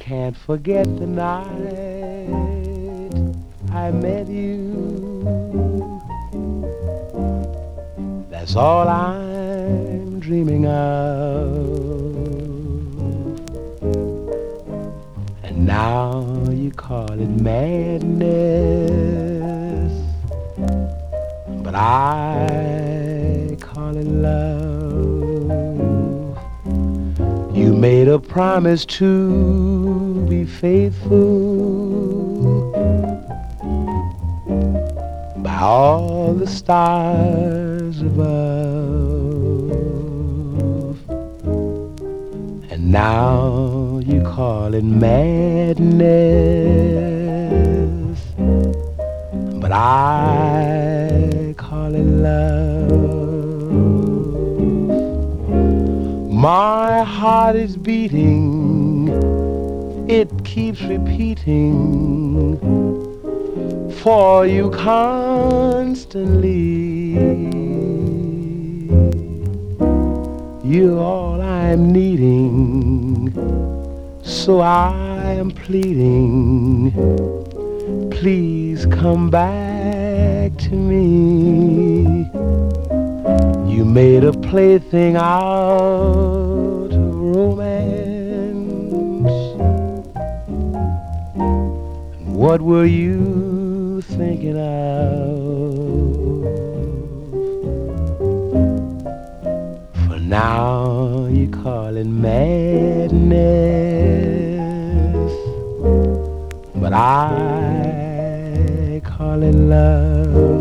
can't forget the night I met you. That's all I'm dreaming of. And now you call it madness, but I call it love. You made a promise to be faithful by all the stars above, and now you call it madness, but I call it love. My heart is beating, it keeps repeating for you constantly. You're all I'm needing, so I am pleading, please come back to me. You made a plaything out of romance. What were you thinking of? For now you call it madness, but I call it love.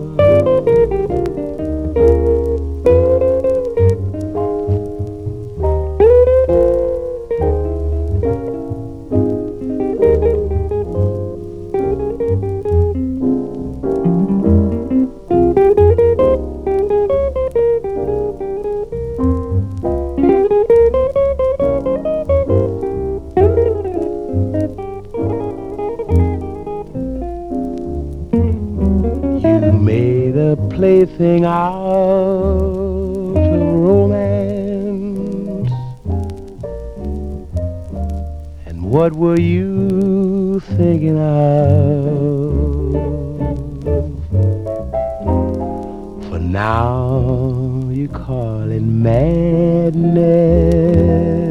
Plaything out of romance. And what were you thinking of? For now you call it madness,